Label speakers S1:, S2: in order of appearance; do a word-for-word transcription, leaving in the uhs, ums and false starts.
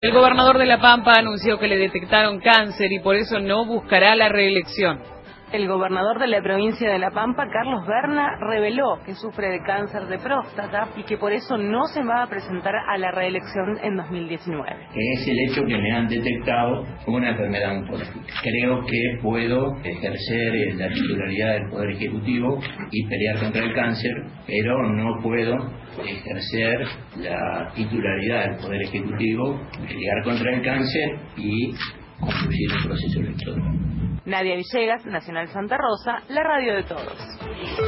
S1: El gobernador de La Pampa anunció que le detectaron cáncer y por eso no buscará la reelección.
S2: El gobernador de la provincia de La Pampa, Carlos Berna, reveló que sufre de cáncer de próstata y que por eso no se va a presentar a la reelección en dos mil diecinueve.
S3: Es el hecho que me han detectado una enfermedad oncológica. Creo que puedo ejercer la titularidad del Poder Ejecutivo y pelear contra el cáncer, pero no puedo ejercer la titularidad del Poder Ejecutivo, pelear contra el cáncer y concluir el proceso electoral.
S2: Nadia Villegas, Nacional Santa Rosa, la radio de todos.